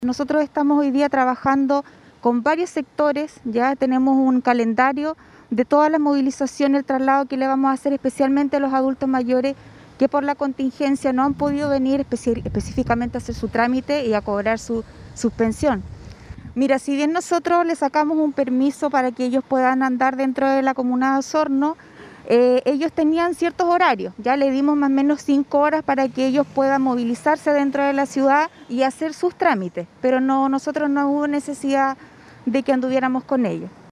Nosotros estamos hoy día trabajando con varios sectores, ya tenemos un calendario de todas las movilizaciones, el traslado que le vamos a hacer especialmente a los adultos mayores que por la contingencia no han podido venir específicamente a hacer su trámite y a cobrar su pensión. Mira, si bien nosotros les sacamos un permiso para que ellos puedan andar dentro de la comuna de Osorno, ellos tenían ciertos horarios, ya le dimos más o menos 5 horas para que ellos puedan movilizarse dentro de la ciudad y hacer sus trámites, pero nosotros no hubo necesidad de que anduviéramos con ellos.